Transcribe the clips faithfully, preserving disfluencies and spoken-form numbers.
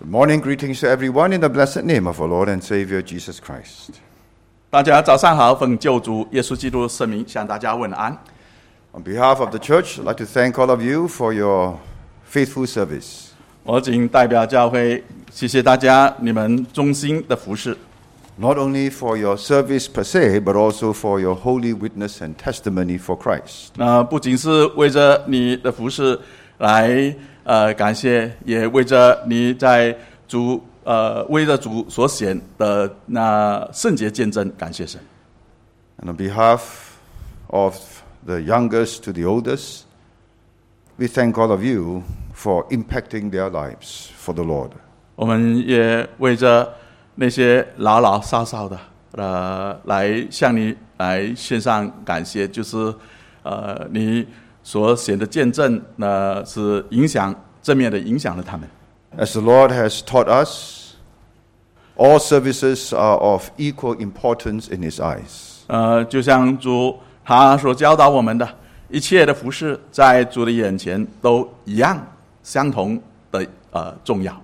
Good morning, greetings to everyone in the blessed name of our Lord and Savior Jesus Christ. 大家早上好，奉救主耶稣基督的圣名向大家问安。 On behalf of the church, I'd like to thank all of you for your faithful service. 我仅代表教会，谢谢大家你们忠心的服侍。 Not only for your service per se, but also for your holy witness and testimony for Christ. 那不仅是为着你的服侍来呃感谢，也为着你在主呃为着主所显的那圣洁见证感谢神。 And on behalf of the youngest to the oldest, we thank all of you for impacting their lives for the Lord. 我们也为着那些老老少少的呃来向你来献上感谢，就是呃你所显的见证呢是影响正面的影响了他们。 As the Lord has taught us, all services are of equal importance in His eyes. 呃，就像主他所教导我们的，一切的服事在主的眼前都一样相同的呃重要。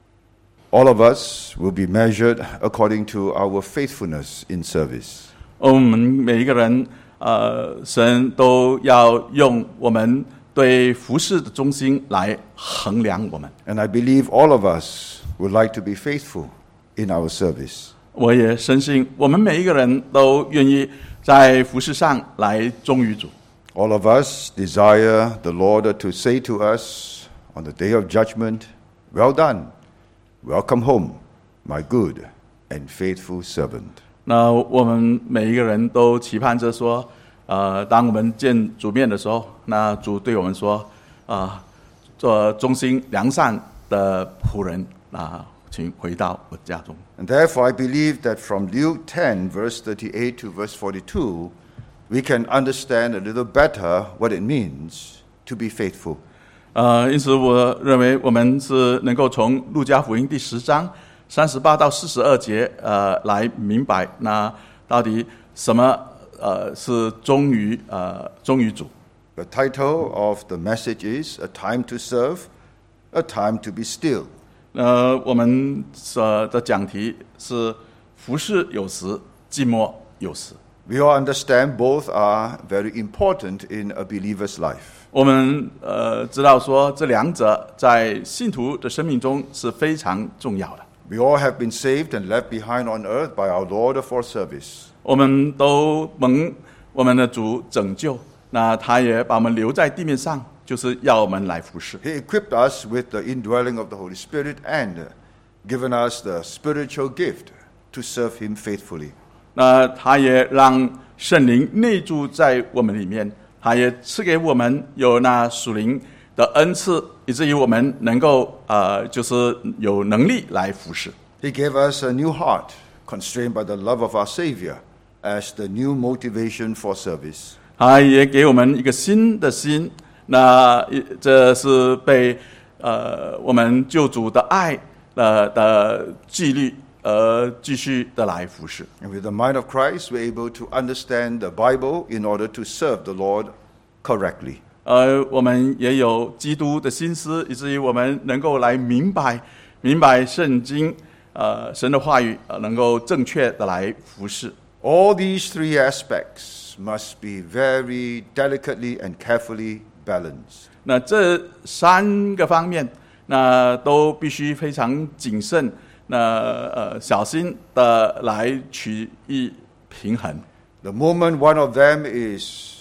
All of us will be measured according to our faithfulness in service. 我们每一个人，呃，神都要用我们对服事的忠心来衡量我们。 And I believe all of us would like to be faithful in our service. 我也深信，我们每一个人都愿意在服事上来忠于主。 All of us desire the Lord to say to us on the day of judgment, "Well done, welcome home, my good and faithful servant." 那我们每一个人都期盼着说，呃，当我们见主面的时候，那主对我们说，啊、呃，做忠心良善的仆人啊、呃，请回到我家中。 And therefore I believe that from Luke ten, verse thirty-eight to verse forty-two, we can understand a little better what it means to be faithful. 呃，因此我认为我们是能够从路加福音第十章三十八到四十二节，呃，来明白那到底什么呃是忠于呃忠于主。 The title of the message is "A Time to Serve, A Time to Be Still." 呃，我们呃的讲题是服事有时，寂寞有时。 We all understand both are very important in a believer's life. 我们呃知道说这两者在信徒的生命中是非常重要的。 We all have been saved and left behind on earth by our Lord for service. 我们都蒙我们的主拯救，那他也把我们留在地面上，就是要我们来服侍。 He equipped us with the indwelling of the Holy Spirit and given us the spiritual gift to serve Him faithfully. 那他也让圣灵内住在我们里面，他也赐给我们有那属灵的恩赐，以至于我们能够呃，就是有能力来服侍。 He gave us a new heart, constrained by the love of our Savior, as the new motivation for service. 他也给我们一个新的心，那这是被呃我们救主的爱呃的纪律而继续的来服侍。 And with the mind of Christ, we're able to understand the Bible in order to serve the Lord correctly. 呃，我们也有基督的心思，以至于我们能够来明白明白圣经，呃，神的话语，呃，能够正确的来服侍。 All these three aspects must be very delicately and carefully balanced. 那这三个方面，那都必须非常谨慎，那呃小心的来取一平衡。 The moment one of them is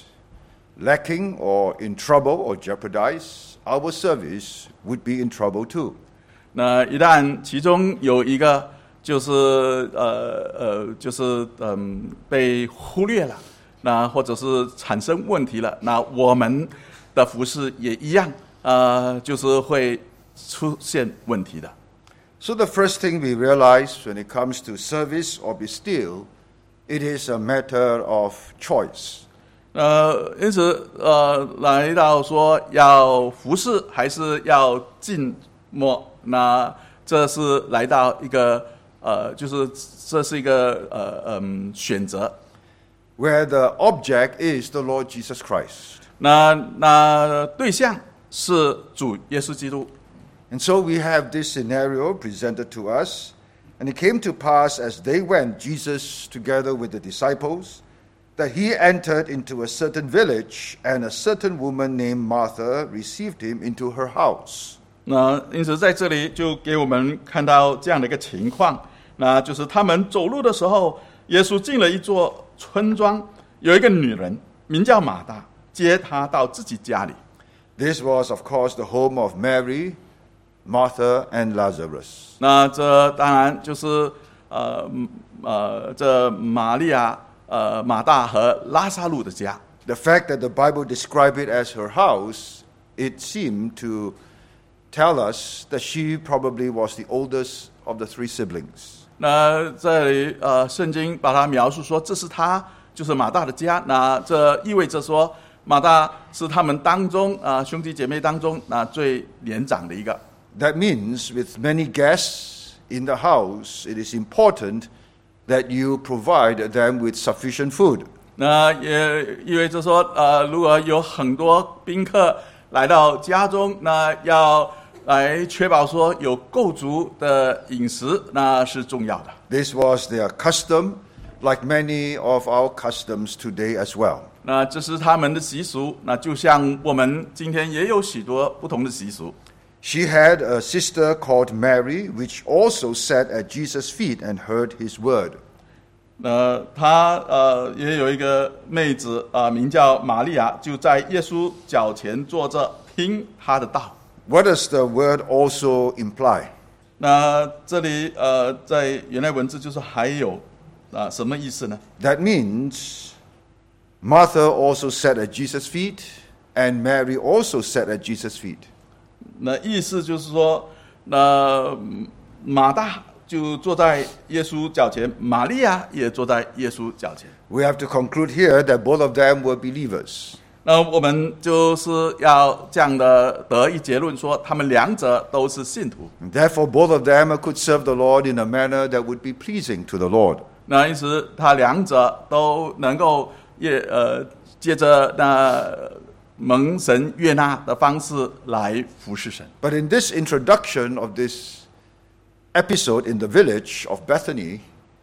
lacking or in trouble or jeopardized, our service would be in trouble too. 那一旦其中有一个就是呃呃就是嗯、呃、被忽略了，那或者是产生问题了，那我们的服事也一样，呃，就是会出现问题的。 So the first thing we realize when it comes to service or be still, it is a matter of choice. 呃，因此呃，来到说要服侍还是要静默，那这是来到一个呃，就是这是一个呃嗯选择。 Where the object is the Lord Jesus Christ. 那那对象是主耶稣基督。 And so we have this scenario presented to us. And it came to pass as they went, Jesus together with the disciples, that he entered into a certain village, and a certain woman named Martha received him into her house. 那因此在这里就给我们看到这样的一个情况，那就是他们走路的时候，耶稣进了一座村庄，有一个女人名叫马大，接他到自己家里。 This was, of course, the home of Mary, Martha, and Lazarus. 那这当然就是呃呃这玛利亚、呃马大和拉撒路的家。 The fact that the Bible described it as her house, it seemed to tell us that she probably was the oldest of the three siblings. 那这里呃圣经把它描述说这是他就是马大的家，那这意味着说马大是他们当中啊、呃、兄弟姐妹当中那、呃、最年长的一个。 That means with many guests in the house, it is important that you provide them with sufficient food. 那也意味着说呃如果有很多宾客来到家中，那要来确保说有够足的饮食，那是重要的。 This was their custom, like many of our customs today as well. 那这是他们的习俗，那就像我们今天也有许多不同的习俗。 She had a sister called Mary, which also sat at Jesus' feet and heard his word. 那她呃也有一个妹子啊、呃，名叫玛利亚，就在耶稣脚前坐着听他的道。 What does the word also imply? 那这里呃，在原来文字就是还有啊、呃、什么意思呢？ That means Martha also sat at Jesus' feet, and Mary also sat at Jesus' feet. 那意思就是说，那马大就坐在耶稣脚前，玛利亚也坐在耶稣脚前。 We have to conclude here that both of them were believers. 那我们就是要这样的得一结论说，他们两者都是信徒。 And therefore, both of them could serve the Lord in a manner that would be pleasing to the Lord. 那因此，他两者都能够也呃，借着那蒙神悦纳的方式来服侍神。 But in this introduction of this episode in the village of Bethany,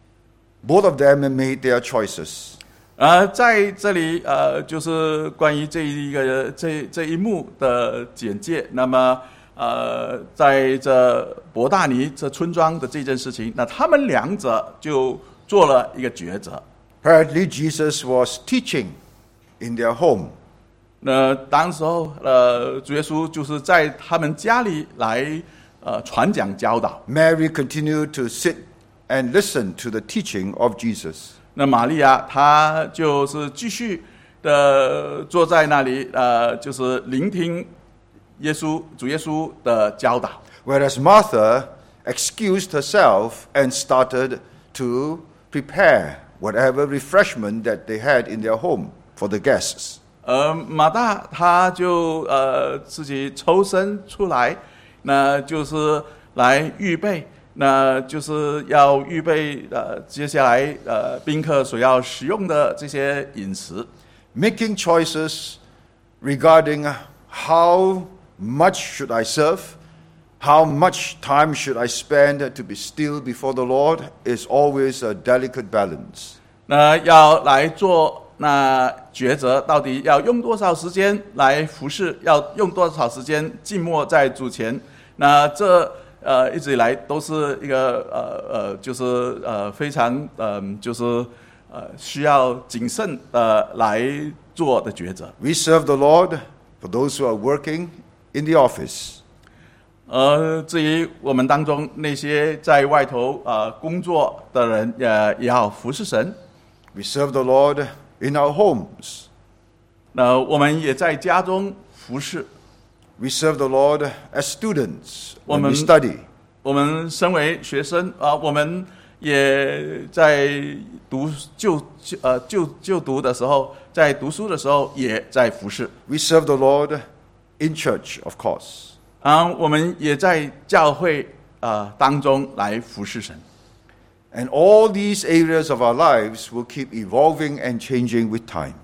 both of them made their choices. 呃，在这里呃，就是关于这一个这这一幕的简介。那么呃，在这伯大尼这村庄的这件事情，那他们两者就做了一个抉择。 Apparently, Jesus was teaching in their home. 那当时候呃，主耶稣就是在他们家里来呃传讲教导。 Mary continued to sit and listen to the teaching of Jesus. 那玛利亚她就是继续的坐在那里，呃，就是聆听耶稣主耶稣的教导。 Whereas Martha excused herself and started to prepare whatever refreshment that they had in their home for the guests. 呃，马大他就呃自己抽身出来，那就是来预备。那就是要预备呃，接下来呃宾客所要使用的这些饮食。 Making choices regarding how much should I serve, how much time should I spend to be still before the Lord is always a delicate balance. 那要来做那抉择，到底要用多少时间来服侍，要用多少时间静默在主前？那这。呃，一直以来都是一个呃呃，就是呃非常嗯、呃，就是呃需要谨慎的来做的抉择。 We serve the Lord for those who are working in the office. 呃，至于我们当中那些在外头呃工作的人，也也要服侍神。 We serve the Lord in our homes. 那我们也在家中服侍。 We serve the Lord as students when we study. 我们身为学生啊、呃，我们也在读就呃就就读的时候，在读书的时候也在服侍。 We serve the Lord in church, of course. 啊，我们也在教会啊、呃、当中来服侍神。 And all these areas of our lives will keep evolving and changing with time.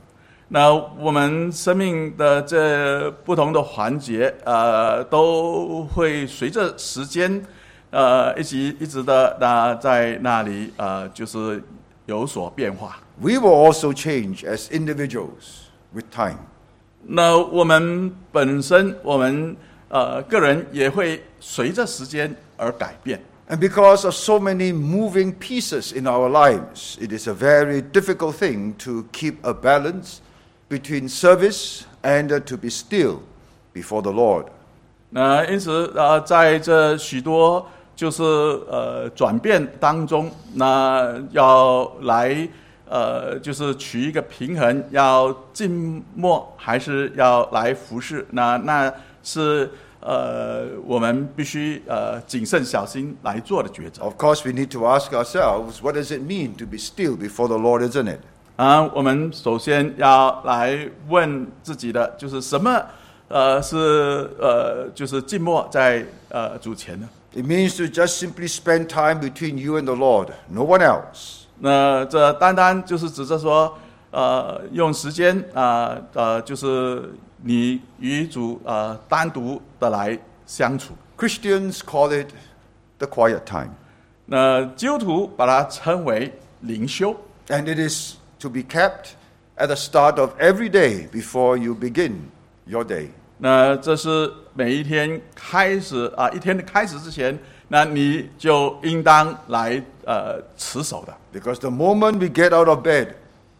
那我们生命的这不同的环节，呃，都会随着时间，呃，一直一直的那在那里，呃，就是有所变化。 We will also change as individuals with time. 那我们本身，我们呃个人也会随着时间而改变。 And because of so many moving pieces in our lives, it is a very difficult thing to keep a balance between service and to be still before the Lord. 那因此，呃，在这许多就是呃转变当中，那要来呃就是取一个平衡，要静默还是要来服侍？那那是呃我们必须呃谨慎小心来做的抉择。 Of course, we need to ask ourselves, what does it mean to be still before the Lord, isn't it? 啊，我们首先要来问自己的，就是什么，呃，是呃，就是静默在呃主前呢？ It means to just simply spend time between you and the Lord, no one else. 那这单单就是指着说，呃，用时间啊，呃, 呃，就是你与主呃单独的来相处。 Christians call it the quiet time. 那基督徒把它称为灵修。 And it is to be kept at the start of every day before you begin your day. 那这是每一天开始啊，一天的开始之前，那你就应当来呃持守的。 Because the moment we get out of bed,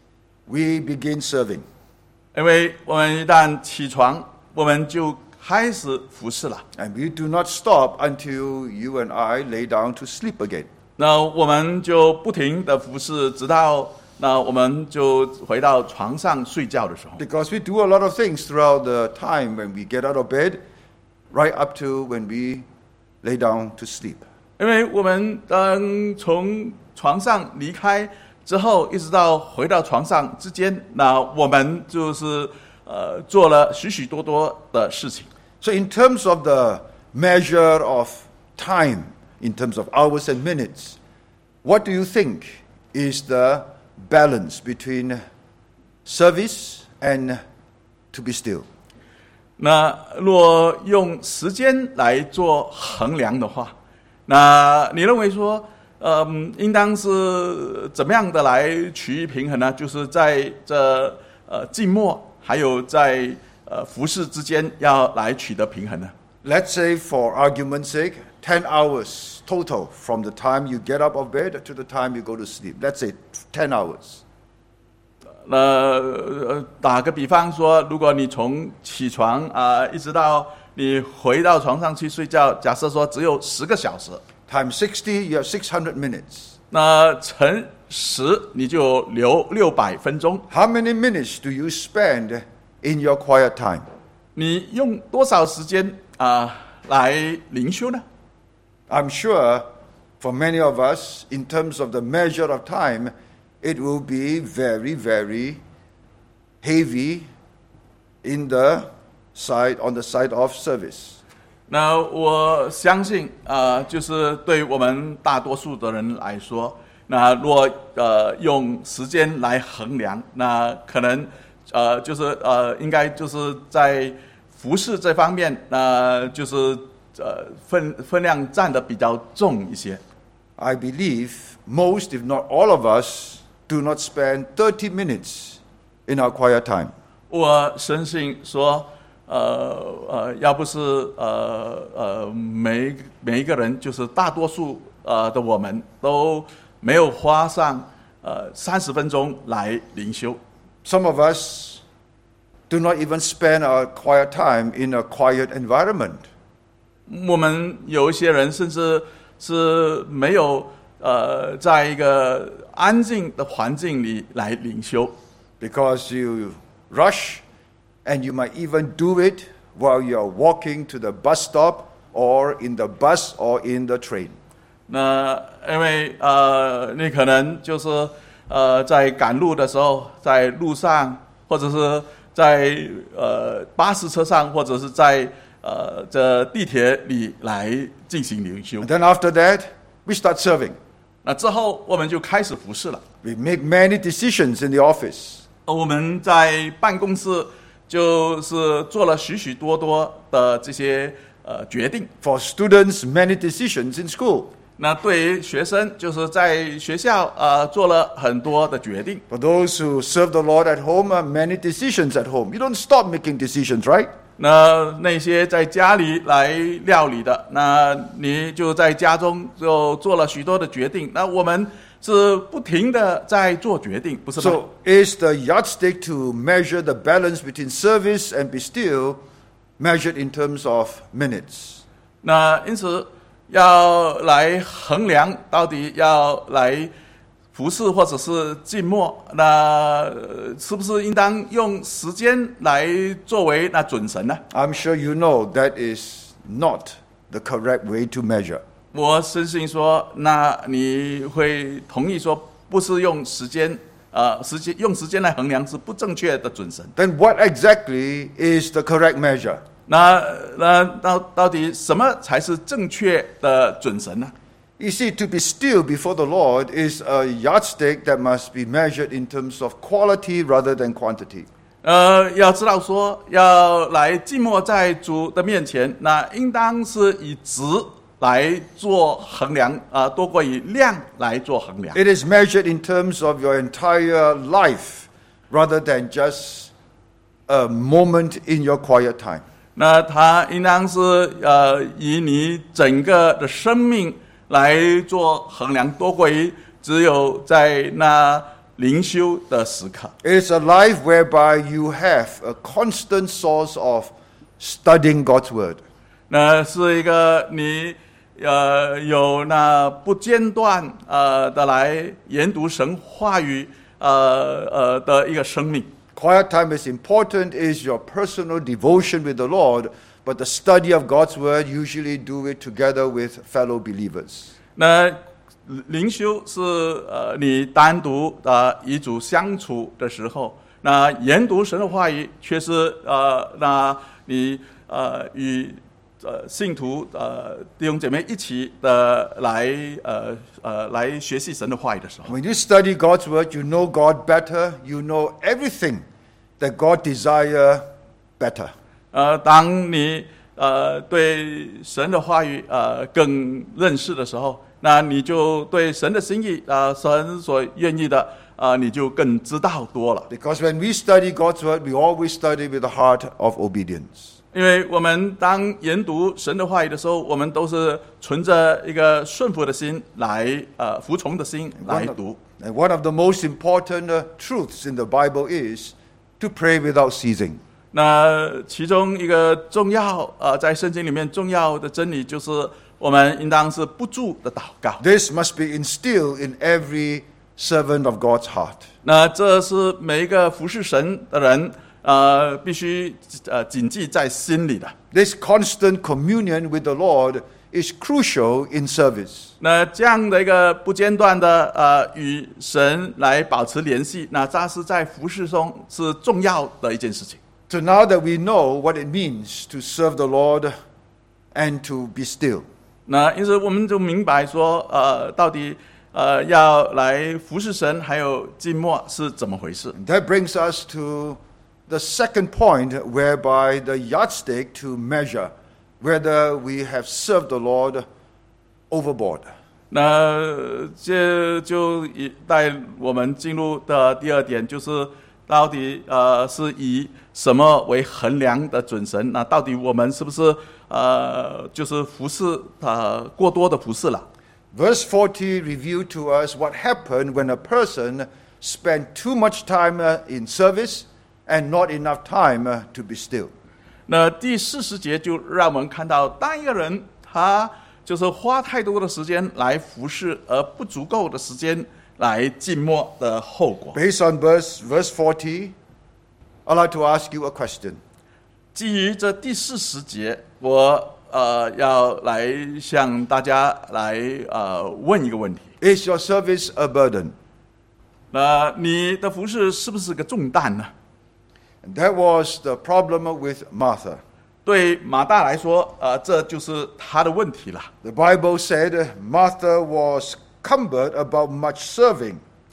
we begin serving. 因为我们一旦起床，我们就开始服侍了。 And we do not stop until you and I lay down to sleep again. 那我们就不停的服侍，直到那我们就回到床上睡觉的时候。 Because we do a lot of things throughout the time when we get out of bed, right up to when we lay down to sleep. 因为我们当从床上离开之后，一直到回到床上之间，那我们就是呃做了许许多多的事情。 So in terms of the measure of time, in terms of hours and minutes, what do you think is the balance between service and to be still? 那若用时间来做衡量的话，那你认为说，嗯，应当是怎么样的来取平衡呢？就是在这呃静默还有在呃服侍之间要来取得平衡呢？ Let's say, for argument's sake, ten hours total from the time you get up of bed to the time you go to sleep. Let's say ten hours. 那呃打个比方说，如果你从起床啊、呃、一直到你回到床上去睡觉，假设说只有十个小时， Times sixty, you have six hundred minutes. 那乘十你就留六百分钟。 How many minutes do you spend in your quiet time? 你用多少时间啊、呃、来灵修呢？ I'm sure for many of us, in terms of the measure of time, it will be very, very heavy in the side, on the side of service. 那我相信，呃，就是对我们大多数的人来说，那若呃用时间来衡量，那可能呃就是呃应该就是在服侍这方面，那、呃、就是呃分分量占的比较重一些。 I believe most, if not all of us, do not spend thirty minutes in our quiet time. 我深信说，呃呃，要不是呃呃每每一个人，就是大多数呃的我们都没有花上呃三十分钟来灵修。 Some of us do not even spend our quiet time in a quiet environment. 我们有一些人甚至是没有呃在一个安静的环境里来灵修。 Because you rush, and you might even do it while you're walking to the bus stop or in the bus or in the train. 那因为呃，你可能就是呃，在赶路的时候，在路上，或者是在呃巴士车上，或者是在呃这地铁里来进行灵修。 And then after that, we start serving. 那之后，我们就开始服侍了。 We make many decisions in the office. 我们在办公室就是做了许许多多的这些呃决定。 For students, many decisions in school. 那对于学生，就是在学校呃做了很多的决定。 For those who serve the Lord at home, uh, many decisions at home. You don't stop making decisions, right? 那那些在家里来料理的，那你就在家中就做了许多的决定。那我们是不停的在做决定，不是吗？ So, is the yardstick to measure the balance between service and be still measured in terms of minutes? 那因此要来衡量到底要来服侍或者是静默，那是不是应当用时间来作为那准绳呢？ I'm sure you know that is not the correct way to measure. 我深信说，那你会同意说，不是用时间，呃，时间用时间来衡量是不正确的准绳。 Then what exactly is the correct measure? 那那到到底什么才是正确的准绳呢？ You see, to be still before the Lord is a yardstick that must be measured in terms of quality rather than quantity. 呃，要知道说，要来静默在主的面前，那应当是以质来做衡量啊、呃，多过以量来做衡量。 It is measured in terms of your entire life rather than just a moment in your quiet time. 那它应当是呃以你整个的生命来做衡量，多过于只有在那灵修的时刻。 It is a life whereby you have a constant source of studying God's Word. 那是一个你呃有那不间断呃的来研读神话语呃呃的一个生命。 Quiet time is important, is your personal devotion with the Lord, but the study of God's Word, usually do it together with fellow believers. 那灵修是呃你单独呃与主相处的时候，那研读神的话语却是呃那你呃与呃信徒呃弟兄姐妹一起的来呃呃来学习神的话语的时候。 When you study God's Word, you know God better, you know everything that God desires better. 呃，当你呃对神的话语呃更认识的时候，那你就对神的心意啊、呃，神所愿意的啊、呃，你就更知道多了。 Because when we study God's Word, we always study with a heart of obedience. 因为我们当研读神的话语的时候，我们都是存着一个顺服的心来呃服从的心来 One of, 读。 and one of the most important uh, truths in the Bible is to pray without ceasing. 那其中一个重要呃，在圣经里面重要的真理就是，我们应当是不住的祷告。 This must be instilled in every servant of God's heart. 那这是每一个服侍神的人呃必须呃谨记在心里的。 This constant communion with the Lord is crucial in service. 那这样的一个不间断的呃与神来保持联系，那这是在服侍中是重要的一件事情。 So now that we know what it means to serve the Lord and to be still, 那因此我们就明白说，呃，到底呃要来服侍神还有静默是怎么回事。 that brings us to the second point, whereby the yardstick to measure whether we have served the Lord overboard. 那这就以带我们进入的第二点，就是到底呃是以什么为衡量的准绳？那到底我们是不是呃就是服侍呃过多的服侍了？ Verse forty revealed to us what happened when a person spent too much time uh, in service and not enough time uh, to be still. 那第四十节就让我们看到，当一个人他就是花太多的时间来服侍，而不足够的时间来静默的后果。 Based on verse, verse forty, I'd like to ask you a question. 基于这第四十节，我呃要来向大家来呃问一个问题： Is your service a burden? 那你的服侍是不是个重担呢？ And that was the problem with Martha. 对马大来说，呃，这就是他的问题了。 The Bible said Martha was cumbered about much serving.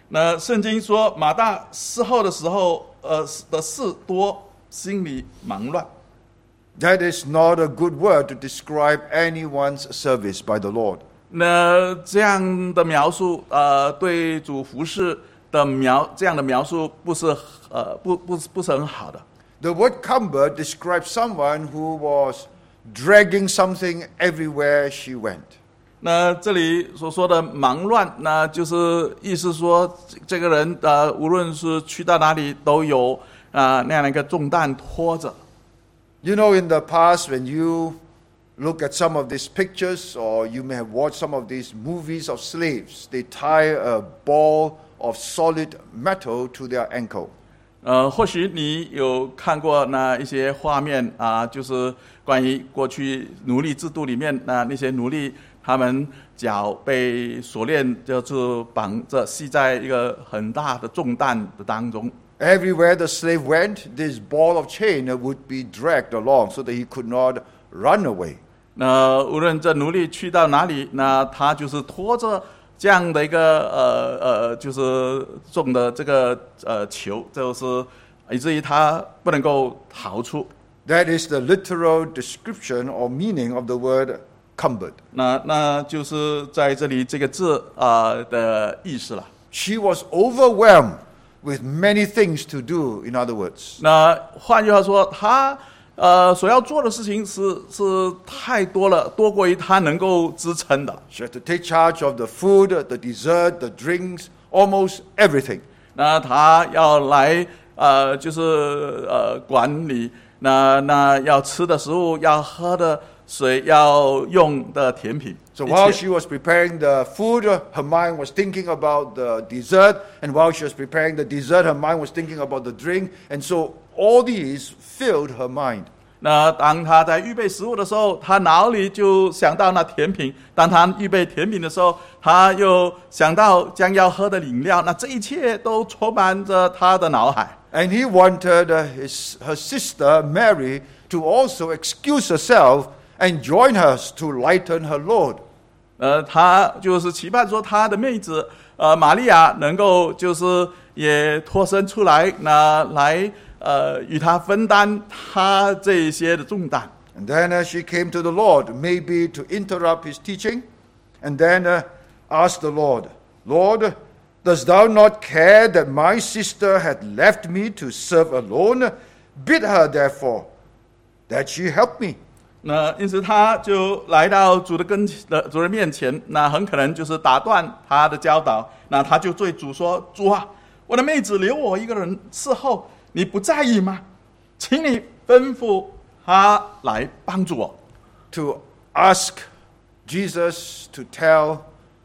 那圣经说马大伺候的时候，呃的事多，心里忙乱。 That is not a good word to describe anyone's service by the Lord. 那这样的描述，呃，对主服侍的描这样的描述不是呃不不不是很好的。 The word cumbered describes someone who was dragging something everywhere she went. 那这里所说的忙乱，那就是意思说，这个人呃，无论是去到哪里，都有啊、呃、那样的一个重担拖着。 You know, in the past, when you look at some of these pictures, or you may have watched some of these movies of slaves, they tie a ball of solid metal to their ankle. 呃，或许你有看过那一些画面啊，就是关于过去奴隶制度里面那那些奴隶，他们脚被锁链就是绑着，系在一个很大的重担的当中。 Everywhere the slave went, this ball of chain would be dragged along so that he could not run away. 那无论这奴隶去到哪里，那他就是拖着这样的一个呃呃，就是重的这个呃球，就是以至于他不能够逃出。 That is the literal description or meaning of the word cumbered. 那那就是在这里这个字啊、呃、的意思了。 She was overwhelmed with many things to do, in other words. 那换句话说，他呃所要做的事情是是太多了，多过于他能够支撑的。 She had to take charge of the food, the dessert, the drinks, almost everything. 那他要来呃就是呃管理，那那要吃的食物，要喝的水，要用的甜品。 So while she was preparing the food, her mind was thinking about the dessert. And while she was preparing the dessert, her mind was thinking about the drink. And so all these filled her mind. 那当他在预备食物的时候，他脑里就想到那甜品；当他预备甜品的时候，他又想到将要喝的饮料。那这一切都充满着他的脑海。 And he wanted his, her sister, Mary, to also excuse herself and join her to lighten her load. 呃，他就是期盼说他的妹子呃玛利亚能够就是也脱身出来，那来呃与他分担他这一些的重担。 And then uh, she came to the Lord, maybe to interrupt his teaching, and then uh, asked the Lord, Lord, dost thou not care that my sister had left me to serve alone? Bid her therefore that she help me. 那因此他就来到主的跟的主人面前，那很可能就是打断他的教导。那他就对主说：“主啊，我的妹子留我一个人伺候，你不在意吗？请你吩咐他来帮助我。” To ask Jesus to tell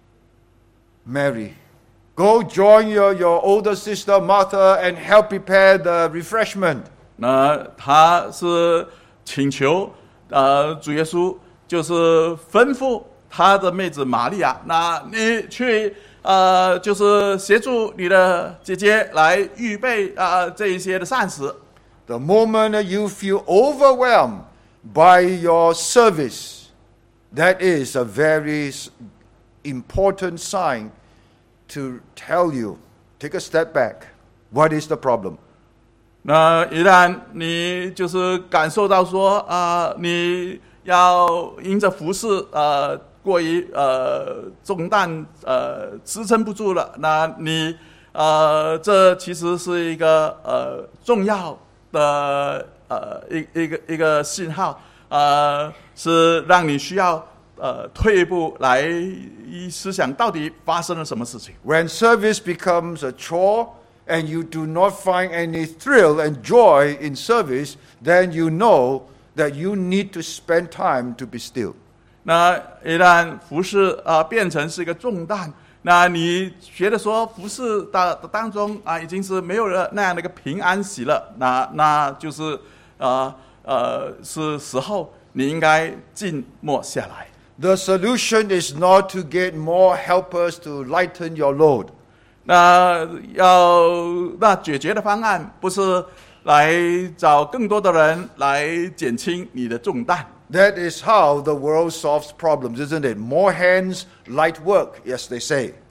Mary, go join your, your older sister Martha and help prepare the refreshment. 那他是请求。呃，主耶稣就是吩咐他的妹子玛利亚，那你去呃，就是协助你的姐姐来预备啊、呃、这一些的膳食。 The moment you feel overwhelmed by your service, that is a very important sign to tell you, take a step back. What is the problem? 那一旦你就是感受到说啊、呃，你要因着服侍呃过于呃重担呃支撑不住了，那你呃这其实是一个呃重要的呃一一个一个信号，呃是让你需要呃退一步来思想到底发生了什么事情。 When service becomes a chore,and you do not find any thrill and joy in service, then you know that you need to spend time to be still. 那一旦服侍啊、呃、变成是一个重担，那你觉得说服侍的当中啊、呃、已经是没有了那样的一个平安喜乐，那那就是呃呃是时候你应该静默下来。 The solution is not to get more helpers to lighten your load. 那要那解决的方案不是来找更多的人来减轻你的重担。 That is how the world solves problems, isn't it? More hands, light work, yes, they say.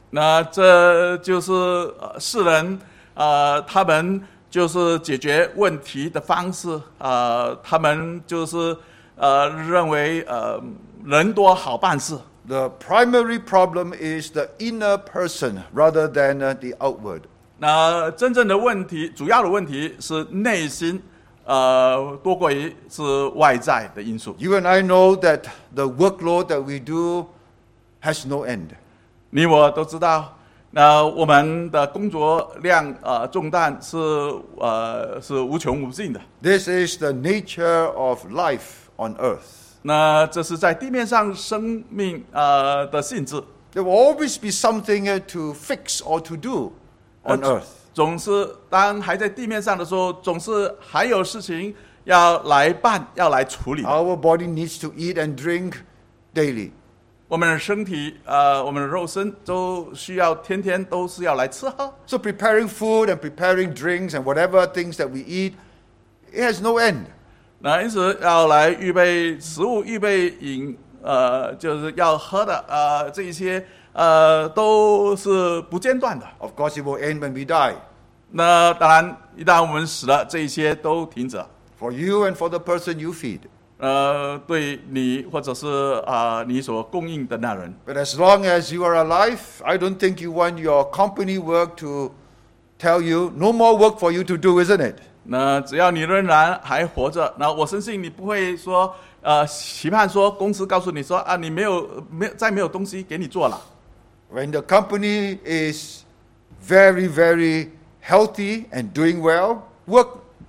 那这就是呃世人呃他们就是解决问题的方式，呃他们就是呃认为呃人多好办事。 The primary problem is the inner person rather than uh, the outward. 那真正的问题，主要的问题是内心，呃，多过于是外在的因素。 You and I know that the workload that we do has no end. 你我都知道，那我们的工作量呃重担是呃是无穷无尽的。 This is the nature of life on earth. 那这是在地面上生命呃的性质。 There will always be something uh, to fix or to do on earth. 总是当还在地面上的时候，总是还有事情要来办，要来处理。 Our body needs to eat and drink daily. 我们的身体，呃，我们的肉身都需要天天都是要来吃喝。 So preparing food and preparing drinks and whatever things that we eat, it has no end. 那因此要来预备食物、预备饮，呃，就是要喝的，呃，这一些，呃，都是不间断的。 Of course, it will end when we die. 那当然，一旦我们死了，这一些都停止。 For you and for the person you feed. 呃，对你或者是啊、呃、你所供应的那人。 But as long as you are alive, I don't think you want your company work to tell you no more work for you to do, isn't it? 那只要你仍然还活着，那我相信你不会说，呃，期盼说公司告诉你说啊，你没有没有再没有东西给你做了。 When the company is very, very healthy and doing well, work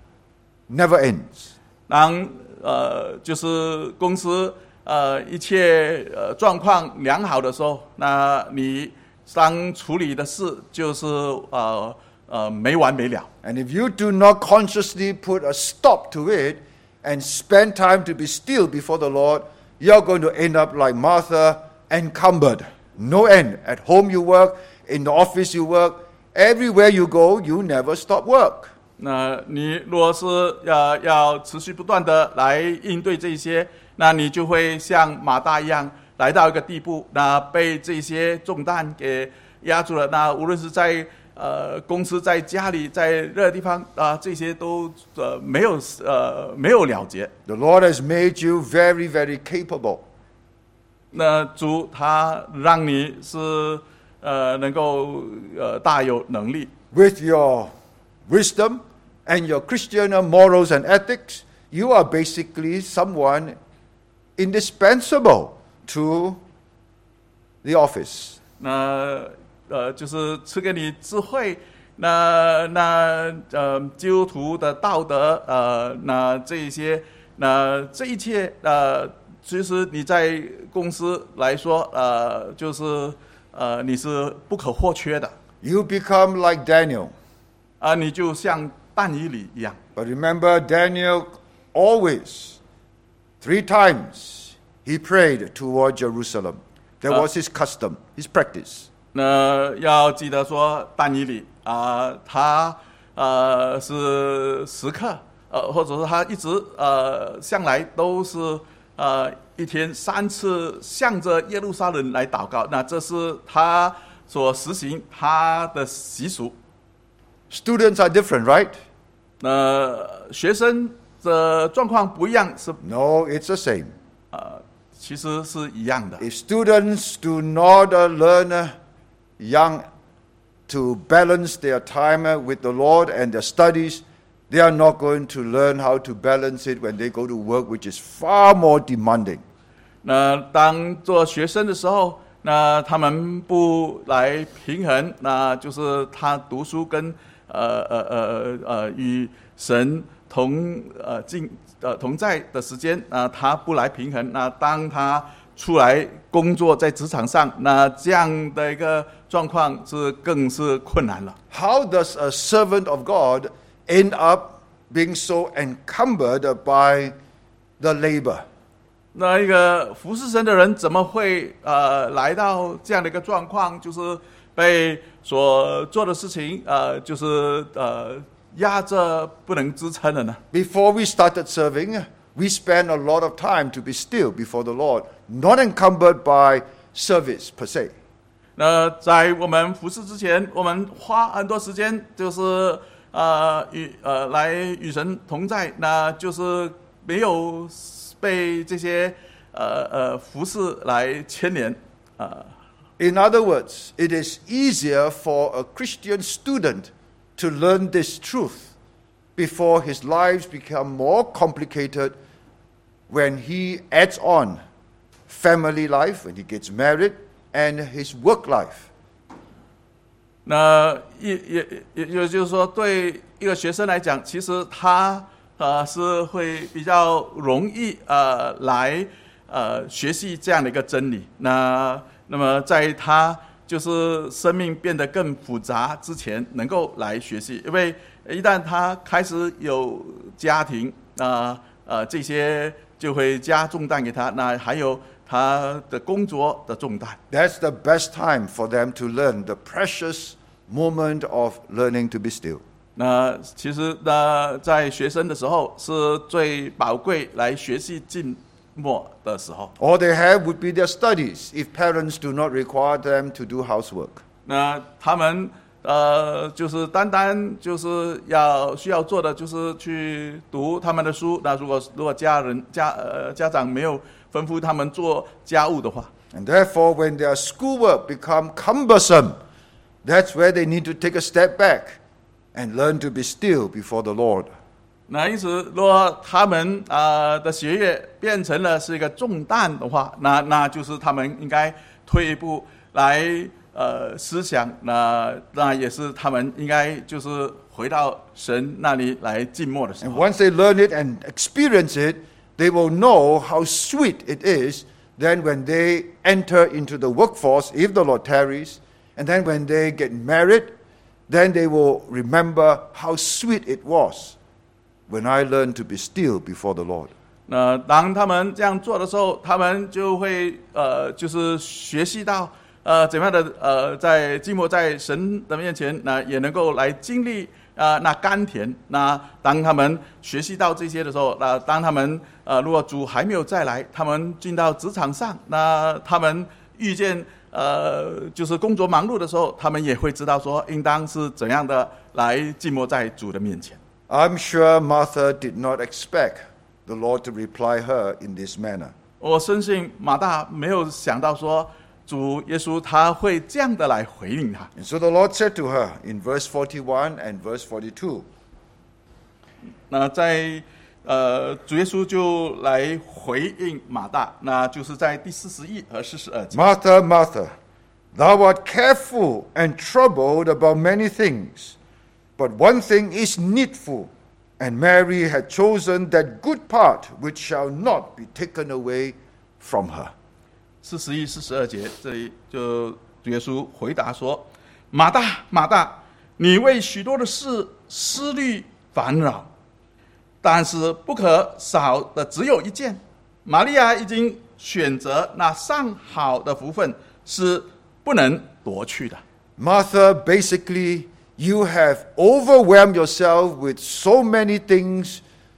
never ends. 当呃就是公司呃一切呃状况良好的时候，那你当处理的事就是呃呃没完没了。 And if you do not consciously put a stop to it and spend time to be still before the Lord, you're going to end up like Martha, encumbered. No end. At home you work, in the office you work, everywhere you go, you never stop work. 那你若是要要持续不断的来应对这些，那你就会像马大一样来到一个地步，那被这些重担给压住了。那无论是在呃公司、在家里、在任何地方啊、呃，这些都呃没有呃没有了结。 The Lord has made you very, very capable. 那主他让你是呃能够呃大有能力。 With your wisdom and your Christian morals and ethics, you are basically someone indispensable to the office. 那呃，就是赐给你智慧，那那呃，基督徒的道德，呃，那这一些，那这一切，呃，其实你在公司来说，呃，就是呃，你是不可或缺的。 You become like Daniel. 啊、呃，你就像但以理一样。 But remember, Daniel always, three times, he prayed toward Jerusalem. That was his custom, his practice. 那要记得说，但以理啊、呃，他呃是时刻呃，或者说他一直呃向来都是呃一天三次向着耶路撒冷来祷告，那这是他所实行他的习俗。 Students are different, right? 那学生的状况不一样，是 No, it's the same. 呃其实是一样的。 If students do not uh, learn uh, young to balance their time uh, with the Lord and their studies, they are not going to learn how to balance it when they go to work, which is far more demanding. 那当做学生的时候，那他们不来平衡，那就是他读书跟呃呃呃呃与神同呃进呃同在的时间，那他不来平衡，那当他出来工作在职场上，那这样的一个状况是更是困难了。 How does a servant of God end up being so encumbered by the labor? 那一个服侍神的人怎么会呃来到这样的一个状况，就是被所做的事情呃就是呃压着不能支撑了呢？ Before we started serving, we spent a lot of time to be still before the Lord, not encumbered by service per se. 那在我们服侍之前，我们花很多时间，就是呃与呃来与神同在，那就是没有被这些呃呃服侍来牵连啊。 In other words, it is easier for a Christian student to learn this truth before his lives become more complicated when he adds on family life, when he gets married, and his work life. 那也也也也就是说，对一个学生来讲，其实他呃是会比较容易呃来呃学习这样的一个真理。那那么在他就是生命变得更复杂之前，能够来学习，因为一旦他开始有家庭啊 呃, 呃这些就会加重担给他，那还有他的工作的重担。 That's the best time for them to learn the precious moment of learning to be still. 那其实呢，在学生的时候是最宝贵来学习静默的时候。 All they have would be their studies if parents do not require them to do housework. 那他们呃就是单单就是要需要做的就是去读他们的书。那如果如果家人家呃家长没有吩咐他们做家务的话， And therefore, when their schoolwork become cumbersome, that's where they need to take a step back and learn to be still before the Lord. 那因此，如果他们啊、呃、的学业变成了是一个重担的话，那那就是他们应该退一步来呃思想，那那也是他们应该就是回到神那里来静默的时 And 候。 once they learn it and experience it, they will know how sweet it is then when they enter into the workforce, if the Lord tarries, and then when they get married, then they will remember how sweet it was when I learned to be still before the Lord. 那当他们这样做的时候，他们就会呃，就是学习到呃怎么样的呃，在寂寞在神的面前，那也能够来经历啊、呃、那甘甜。那当他们学习到这些的时候，那当他们呃如果主还没有再来，他们进到职场上，那他们遇见呃就是工作忙碌的时候，他们也会知道说应当是怎样的来寂寞在主的面前。 I'm sure Martha did not expect the Lord to reply her in this manner. 我深信马大没有想到说主耶稣他会这样的来回应他。 And so the Lord said to her in verse forty-one and verse forty-two, 那在呃主耶稣就来回应马大，那就是在第四十一和四十二节。 Martha, Martha, thou art careful and troubled about many things, but one thing is needful, and Mary had chosen that good part which shall not be taken away from her. 四十一、四十二节，这里就主耶稣回答说：“马大，马大，你为许多的事思虑烦扰，但是不可少的只有一件。玛利亚已经选择那上好的福分，是不能夺去的。” Martha, basically, you have overwhelmed yourself with so many things,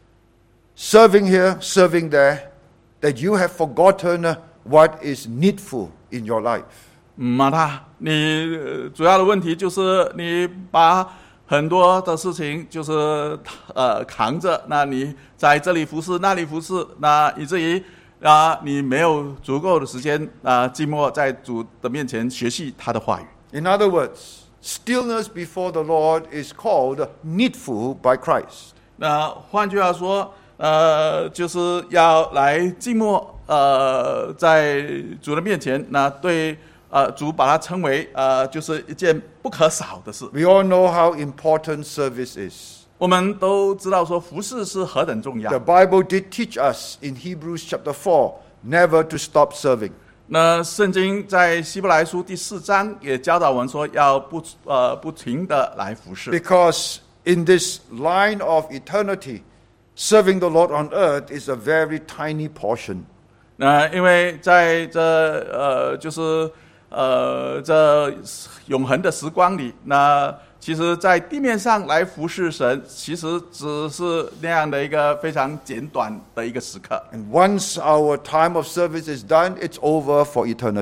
serving here, serving there, that you have forgotten what is needful in your life. 马大，你呃主要的问题就是你把很多的事情就是呃扛着，那你在这里服侍，那里服侍，那以至于啊你没有足够的时间啊寂寞在主的面前学习他的话语。 In other words, stillness before the Lord is called needful by Christ. 那换句话说，呃，就是要来寂寞，呃，在主的面前，那对呃主把它称为呃，就是一件不可少的事。 We all know how important service is. 我们都知道说服事是何等重要。 The Bible did teach us in Hebrews chapter four never to stop serving. 那圣经在希伯来书第四章也教导我们说，要不呃不停的来服事。 Because in this line of eternity, serving the Lord on earth is a very tiny portion. 那因为在这呃就是呃这永恒的时光里，那其实在地面上来服侍神，其实只是那样的一个非常简短的一个时刻。 And once our time of service is done, it's over for eternity.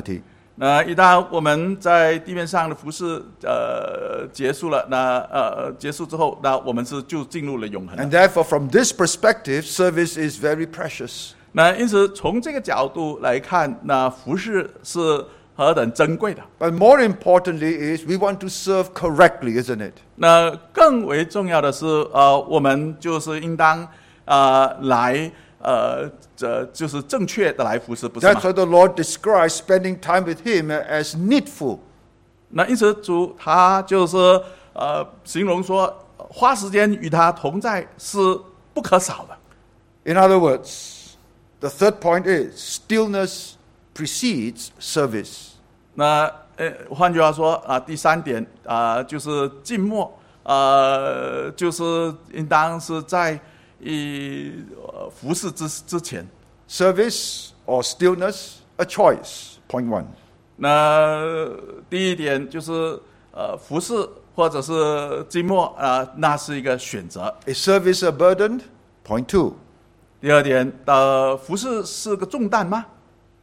那一旦我们在地面上的服事呃结束了，那呃结束之后，那我们是就进入了永恒了。 And therefore, from this perspective, service is very precious. 那因此从这个角度来看，那服事是何等珍贵的。 But more importantly is we want to serve correctly, isn't it? 那更为重要的是，呃，我们就是应当呃来呃这就是正确的来服事，不是 That's 吗？ why the Lord describes spending time with Him as needful. 那因此主他就是呃形容说，花时间与他同在是不可少的。 In other words, the third point is stillness precedes service. 那呃，换句话说啊、第三点啊、就是静默，呃，就是应当是在以、呃、服侍之之前。 Service or stillness, a choice. Point one. 那第一点就是呃，服侍或者是静默啊、那是一个选择。 Is service a burden? Point two. 第二点，呃，服侍是个重担吗？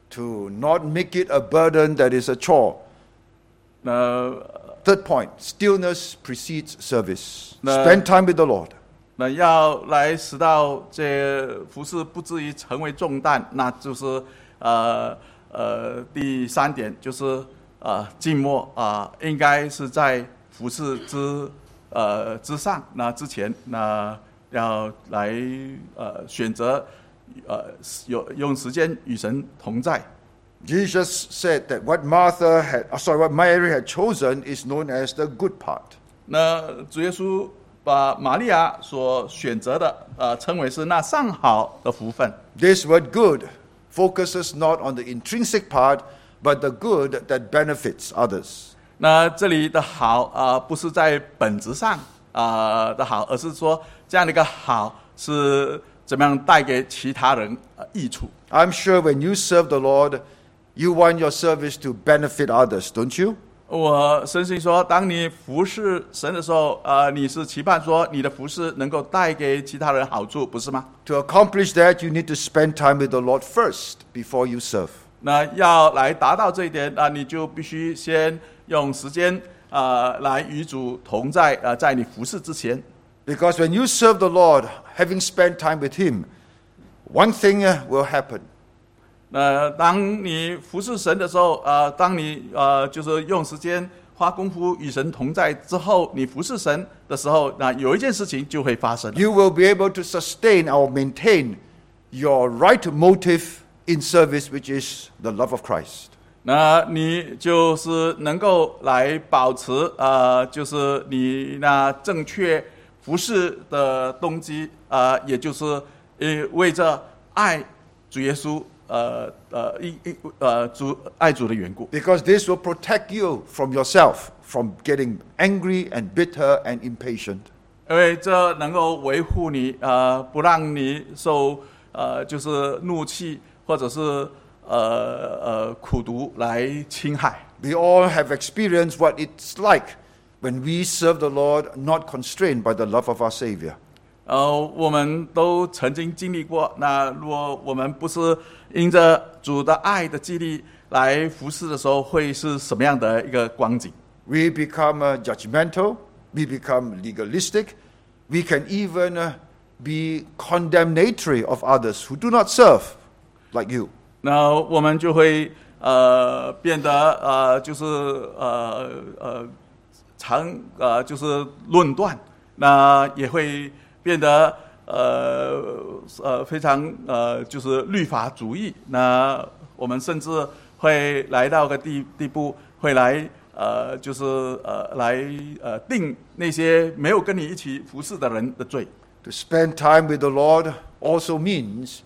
To not make it a burden that is a chore. 那 Third point, stillness precedes service. No. Spend time with the Lord. 那要来使到这服侍不至于成为重担，那就是呃呃第三点就是呃静默啊、应该是在服侍之呃之上，那之前那要来呃选择呃有用时间与神同在。 Jesus said that what Martha had, oh, sorry, what Mary had chosen is known as the good part. 那主耶稣把玛利亚所选择的呃称为是那上好的福分。 This word good focuses not on the intrinsic part, but the good that benefits others. 那这里的好啊、呃不是在本质上啊、呃的好，而是说这样的一个好是怎么样带给其他人、呃、益处。 I'm sure when you serve the Lord, you want your service to benefit others, don't you? 我深信说，当你服侍神的时候，呃，你是期盼说你的服侍能够带给其他人好处，不是吗？ To accomplish that, you need to spend time with the Lord first before you serve. 那要来达到这一点，那、你就必须先用时间呃来与主同在，呃，在你服侍之前。 Because when you serve the Lord, having spent time with Him, one thing uh, will happen. 那当你服侍神的时候，呃，当你呃就是用时间花功夫与神同在之后，你服侍神的时候，那有一件事情就会发生。 You will be able to sustain or maintain your right motive in service, which is the love of Christ. 那你就是能够来保持呃，就是你那正确服侍的动机，呃，也就是呃为着爱主耶稣。 呃呃一一呃主爱主的缘故， Because this will protect you from yourself, from getting angry and bitter and impatient. 因为这能够维护你呃不让你受呃就是怒气或者是呃呃苦毒来侵害。 We all have experienced what it's like when we serve the Lord, not constrained by the love of our Savior. 呃，我们都曾经经历过。那如果我们不是因着主的爱的激励来服侍的时候，会是什么样的一个光景？ We become uh, judgmental, we become legalistic, we can even uh, be condemnatory of others who do not serve like you. 那我们就会呃变得呃就是呃呃常呃就是论断，那也会变得呃呃非常呃就是律法主义。那我们甚至会来到个地地步，会来呃就是呃来呃定那些没有跟你一起服侍的人的罪。 To spend time with the Lord also means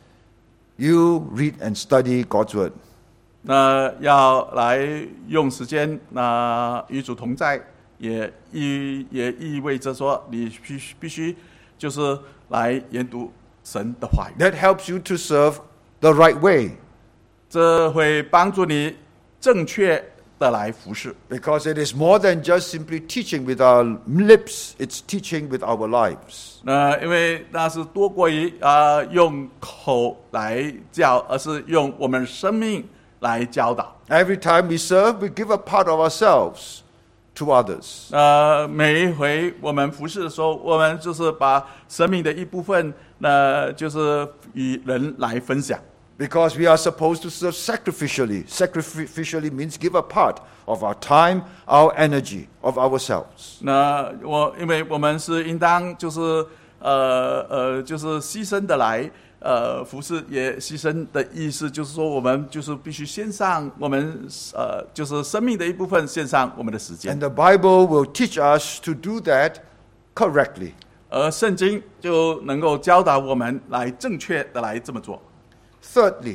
you read and study God's Word. 那要来用时间，那与主同在，也意也意味着说，你必须必须就是来研读神的话语。 That helps you to serve the right way, 这会帮助你正确的来服侍， because it is more than just simply teaching with our lips, it's teaching with our lives. 那因为那是多过于啊、呃、用口来教，而是用我们生命来教导。 Every time we serve, we give a part of ourselves to others. 呃，每一回我们服侍的时候，我们就是把生命的一部分，那就是与人来分享。 Because we are supposed to serve sacrificially. Sacrificially means give a part of our time, our energy, of ourselves. 那我因为我们是应当就是呃呃就是牺牲的来呃服侍，也牺牲的意思就是说我们就是必须献上我们呃就是生命的一部分，献上我们的时间。 And the Bible will teach us to do that correctly. 而圣经就能够教导我们来正确的来这么做。 Thirdly,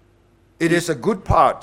it is a good part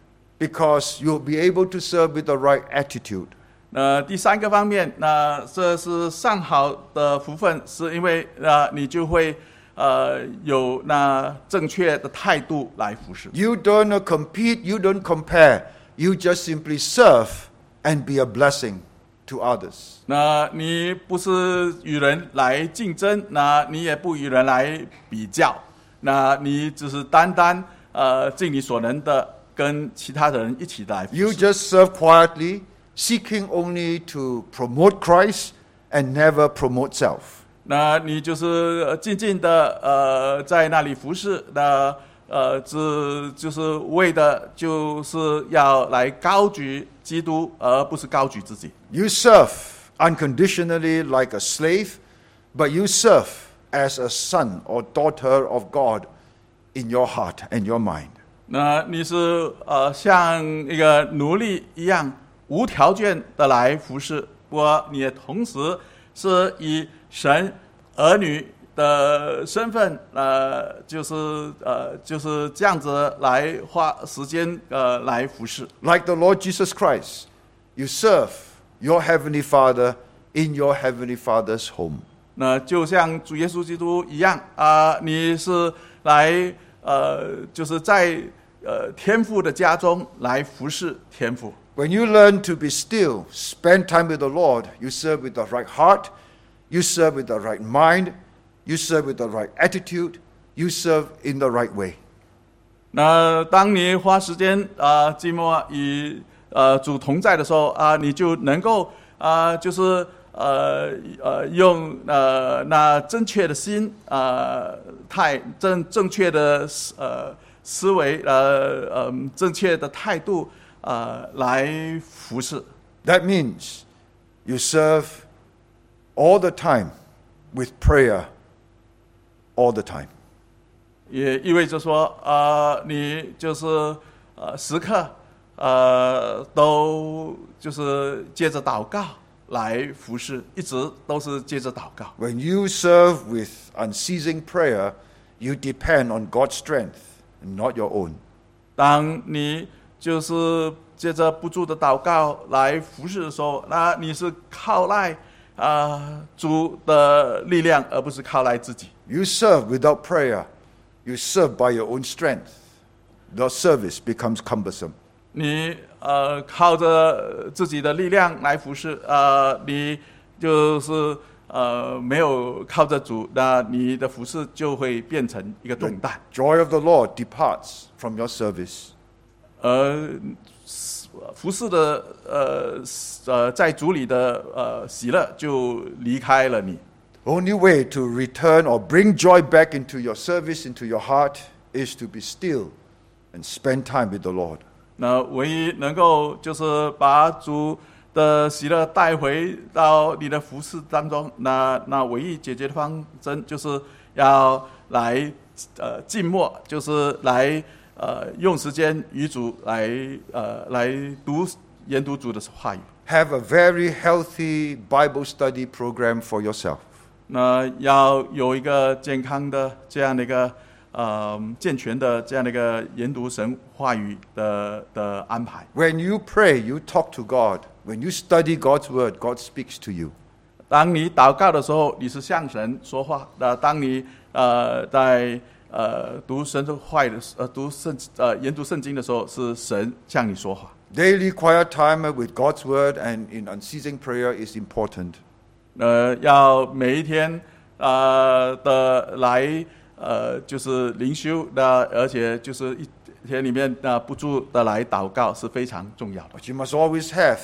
because you'll be able to serve with the right attitude. 那第三个方面，那这是上好的福分，是因为呃你就会呃有那正确的态度来服侍。 You don't compete, you don't compare. You just simply serve and be a blessing to others. 那你不是与人来竞争，那你也不与人来比较，那你只是单单呃尽你所能的跟其他的人一起来服 You 侍。 just serve quietly, seeking only to promote Christ and never promote self. 那你就是静静的呃在那里服侍，那呃只就是为的就是要来高举基督，而不是高举自己。 You serve unconditionally like a slave, but you serve as a son or daughter of God in your heart and your mind. 那你是呃像一个奴隶一样无条件的来服侍，不过你也同时是以神儿女的身份，呃，就是呃就是这样子来花时间呃来服侍。 Like the Lord Jesus Christ, you serve your Heavenly Father in your Heavenly Father's home. 那就像主耶稣基督一样啊、呃，你是来呃，就是在呃天父的家中来服侍天父。 When you learn to be still, spend time with the Lord, you serve with the right heart, you serve with the right mind, you serve with the right attitude, you serve in the right way. 那当你花时间啊、呃、寂寞与呃主同在的时候啊、呃，你就能够啊、呃、就是呃呃用呃那正确的心啊、呃、态正正确的呃思维呃呃正确的态度啊、呃、来服侍。 That means you serve all the time with prayer all the time. 也意味着说，呃，你就是呃时刻呃都就是借着祷告来服侍，一直都是借着祷告。 When you serve with unceasing prayer, you depend on God's strength and not your own. 当你就是借着不住的祷告来服侍的时候，那你是靠赖啊、呃、主的力量，而不是靠赖自己。 You serve without prayer, you serve by your own strength. The service becomes cumbersome. 你呃靠着自己的力量来服侍，呃，你就是呃没有靠着主，那你的服侍就会变成一个重担。 Joy of the Lord departs from your service. 而服侍的呃呃在主里的呃喜乐就离开了你。 Only way to return or bring joy back into your service, into your heart, is to be still and spend time with the Lord. 那唯一能够就是把主的喜乐带回到你的服侍当中，那那唯一解决的方针就是要来呃静默，就是来呃用时间与主来呃来读研读主的话语。 Have a very healthy Bible study program for yourself. 那要有一个健康的这样的一个呃健全的这样的一个研读神话语的的安排。 When you pray, you talk to God. When you study God's word, God speaks to you. 当你祷告的时候，你是向神说话；那当你呃在呃读神的话语的呃读圣呃研读圣经的时候，是神向你说话。 Daily quiet time with God's word and in unceasing prayer is important. 呃，要每一天呃的来呃就是灵修，那而且就是一天里面啊不住的来祷告是非常重要的。 But you must always have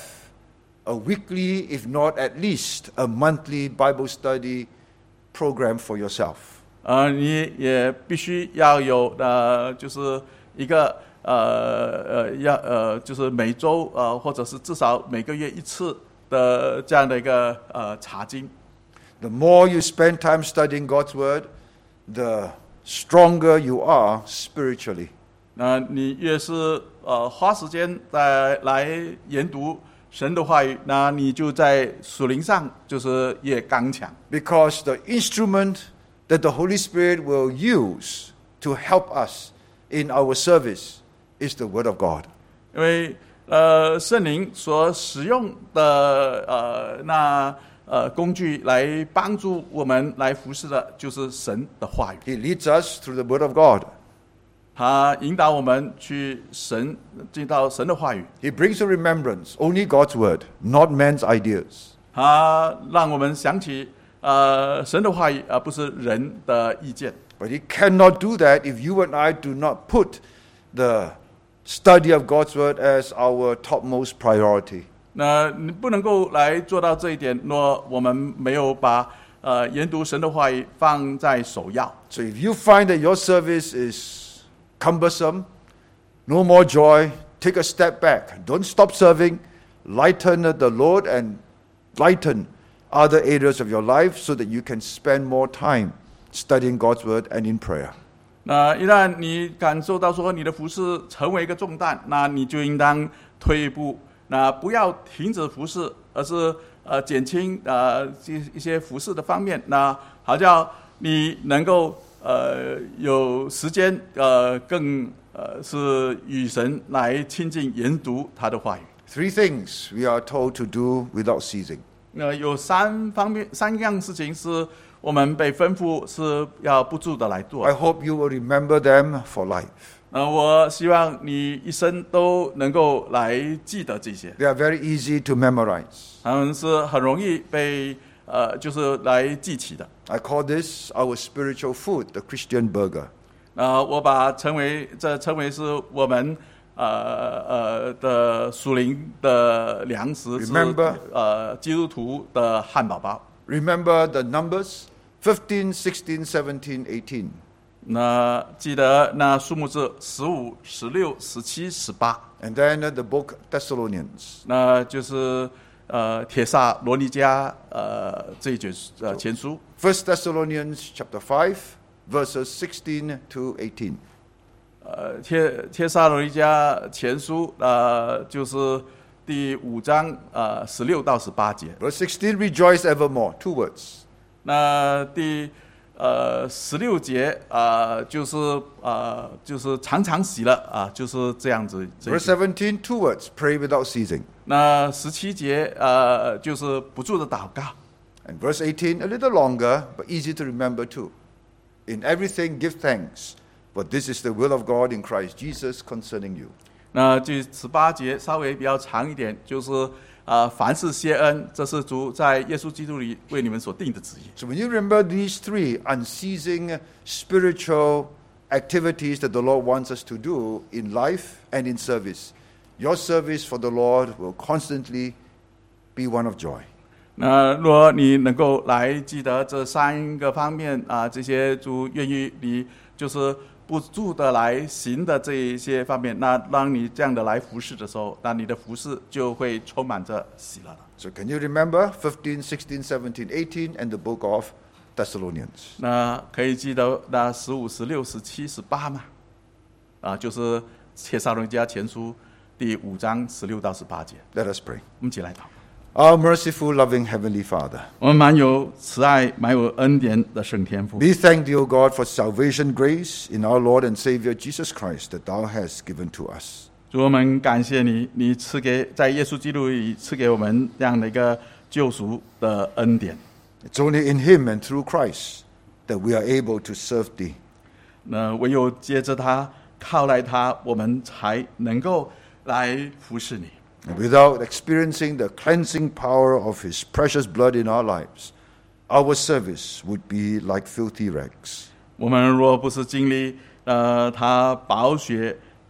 a weekly, if not at least a monthly Bible study program for yourself. 呃，你也必须要有呃，就是一个呃呃要呃，就是每周呃，或者是至少每个月一次的这样的一个呃查经。 The more you spend time studying God's Word, the stronger you are spiritually. 那、呃、你越是呃花时间来来研读神的话语，那你就在属灵上就是越刚强。 Because the instrument that the Holy Spirit will use to help us in our service is the Word of God. 因为呃圣灵所使用的呃那呃工具来帮助我们来服侍的，就是神的话语。 He leads us through the Word of God. 他引导我们去神进到神的话语， He brings to remembrance only God's Word, not man's ideas. 他让我们想起呃神的话语，而不是人的意见。 But He cannot do that if you and I do not put the study of God's Word as our topmost priority. 那你不能够来做到这一点，若我们没有把呃研读神的话语放在首要。 So if you find that your service is cumbersome, no more joy, take a step back. Don't stop serving. Lighten the load and lighten other areas of your life so that you can spend more time studying God's Word and in prayer. 那一旦你感受到说你的服事成为一个重担，那你就应当退一步，那不要停止服事，而是呃减轻呃一一些服事的方面，那好叫你能够呃有时间呃更呃是与神来亲近研读他的话语。 Three things we are told to do without ceasing. 那有三方面三样事情是我们被吩咐是要不住的来做。 I hope you will remember them for life. 呃，我希望你一生都能够来记得这些， They are very easy to memorize. 他们是很容易被呃，就是来记起的。 I call this our spiritual food, the Christian burger. 呃，我把称为这称为是我们呃呃的属灵的粮食，是 Remember 呃基督徒的汉堡包。 Remember the numbers fifteen, sixteen, seventeen, eighteen. 那记得那数目是十五、十六、十七、十八， And then uh, the book Thessalonians. 那就是呃帖撒罗尼迦呃这一卷呃前书。 First Thessalonians chapter five, verses sixteen to eighteen. 呃，帖帖撒罗尼迦前书呃就是第五章呃十六到十八节。 Verse sixteen, rejoice evermore. Two words. 那第呃十六节啊、呃、就是呃就是常常喜乐啊、就是这样子。这一 Verse 句 seventeen, two words. Pray without ceasing. 那十七节呃就是不住的祷告。 And verse eighteen, a little longer, but easy to remember too. In everything give thanks, for this is the will of God in Christ Jesus concerning you. 那第十八节稍微比较长一点，就是啊、呃、凡事谢恩，这是主在耶稣基督里为你们所定的旨意。 So when you remember these three unceasing spiritual activities that the Lord wants us to do in life and in service, your service for the Lord will constantly be one of joy. 那若你能够来记得这三个方面啊、这些主愿意你就是不住的来行的这一些方面，那当你这样的来服侍的时候，那你的服侍就会充满着喜乐了。 So can you remember fifteen, sixteen, seventeen, eighteen and the book of Thessalonians? 那可以记得那十五、十六、十七、十八吗？啊，就是帖撒罗尼迦前书第五章十六到十八节。 Let us pray. 我们一起来祷告。 Our merciful, loving Heavenly Father, 我们满有慈爱、满有恩典的圣天父。 we thank thee, O God, for salvation grace in our Lord and Savior Jesus Christ that thou hast given to us. 主，我们感谢你，你赐给在耶稣基督里赐给我们这样的一个救赎的恩典。 It's only in him and through Christ that we are able to serve thee. 那唯有接着他，靠赖他，我们才能够来服侍你。 And without experiencing the cleansing power of his precious blood in our lives, our service would be like filthy rags. 我们若不是经历呃他宝血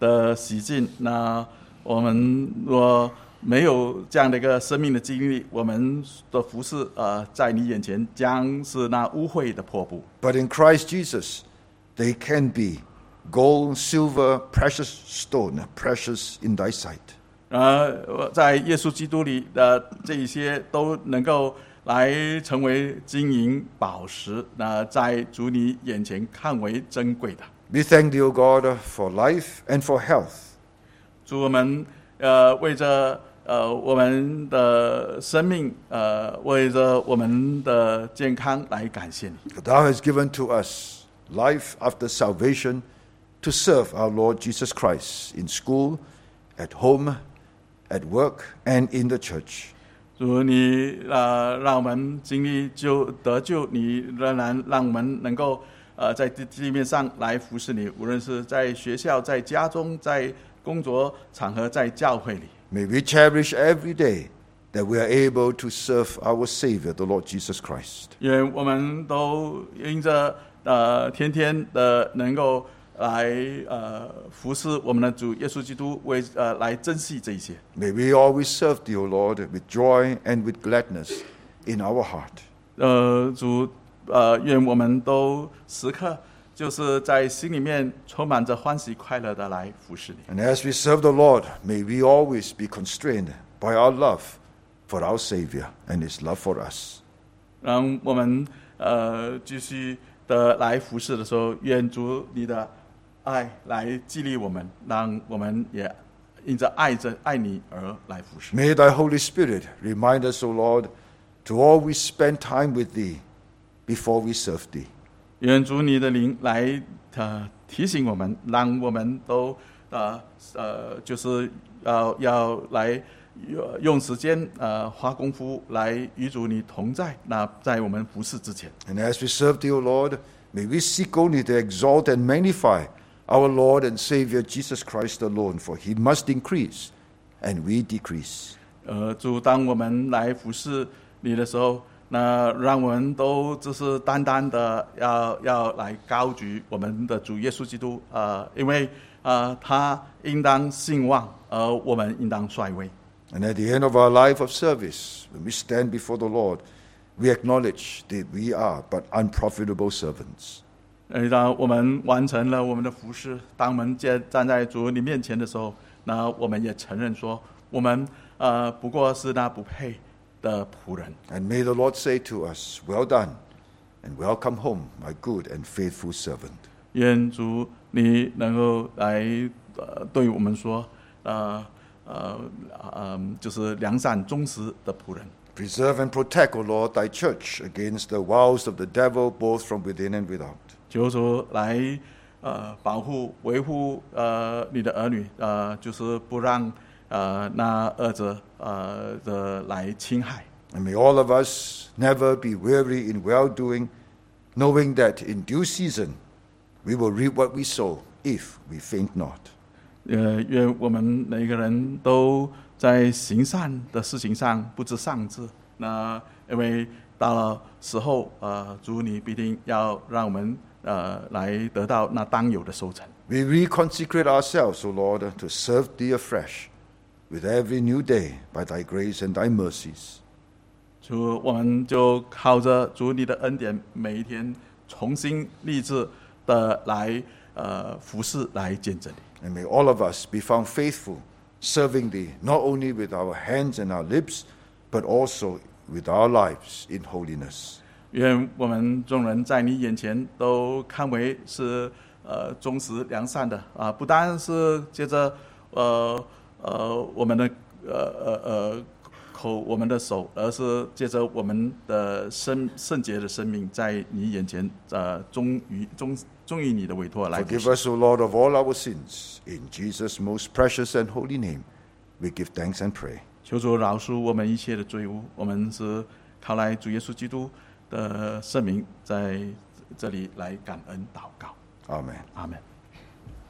的洗净。那我们若没有这样的一个生命的经历，我们的服侍呃，在你眼前将是那污秽的破布。 But in Christ Jesus, they can be gold, silver, precious stone, precious in thy sight. 呃，在耶稣基督里的这一些都能够来成为金银宝石，那在主你眼前看为珍贵的。 We thank thee, O God, for life and for health. 主，我们呃为着呃我们的生命，呃为着我们的健康来感谢你。 For thou hast given to us life after salvation to serve our Lord Jesus Christ in school, at home, at work, and in the church. 主，你呃让我们经历就得救，你仍然让我们能够呃在地地面上来服侍你，无论是在学校、在家中、在工作场合、在教会里。 May we cherish every day that we are able to serve our Savior, the Lord Jesus Christ. 愿我们都因着呃天天的能够来呃服侍我们的主耶稣基督，为呃来珍惜这一些。 May we always serve thee, O Lord, with joy and with gladness in our heart. 呃，主呃，愿我们都时刻就是在心里面充满着欢喜快乐的来服侍你。 And as we serve the Lord, may we always be constrained by our love for our Savior and His love for us. 让我们呃继续的来服侍的时候，愿主你的爱来激励我们，让我们也因着爱着爱你而来服侍。 May thy Holy Spirit remind us, O Lord, to always spend time with thee before we serve thee. 愿主你的灵来呃提醒我们，让我们都呃呃就是要要来用时间呃花功夫来与主你同在。那在我们服侍之前， And as we serve thee, O Lord, may we seek only to exalt and magnify our Lord and Savior Jesus Christ alone, for he must increase and we decrease. 呃，主，当我们来服侍你的时候，那让我们都就是单单的要要来高举我们的主耶稣基督，呃，因为呃他应当兴旺，而我们应当衰微。 And at the end of our life of service, when we stand before the Lord, we acknowledge that we are but unprofitable servants. 呃，当我们完成了我们的服侍，当我们站站在主你面前的时候，那我们也承认说，我们呃不过是那不配的仆人。 And may the Lord say to us, well done, and welcome home, my good and faithful servant. 愿主你能够来呃对我们说，呃呃呃，就是良善忠实的仆人。 Preserve and protect, O Lord, thy church against the wiles of the devil, both from within and without. 求主来呃保护维护呃你的儿女，呃就是不让呃那恶者呃的来侵害。 And may all of us never be weary in well-doing, knowing that in due season we will reap what we sow if we faint not. 呃，愿我们每个人都在行善的事情上不知丧志。那因为到了时候，呃，主你必定要让我们呃来得到那当有的收成。 We reconsecrate ourselves, O Lord, to serve thee afresh with every new day by thy grace and thy mercies. 主，我们就靠着主你的恩典，每一天重新立志的来呃服侍，来见证你。 And may all of us be found faithful, serving thee not only with our hands and our lips, but also with our lives in holiness. 愿我们众人在你眼前都看为是呃忠实良善的啊，不单是借着呃呃我们的呃呃呃口我们的手，而是借着我们的生圣洁的生命，在你眼前呃忠于忠忠于你的委托来服 Forgive 侍。 us, O Lord, of all our sins. In Jesus' most precious and holy name, we give thanks and pray. 求主饶恕我们一切的罪污，我们是靠来主耶稣基督的圣名，在这里来感恩祷告。 Amen. 阿门。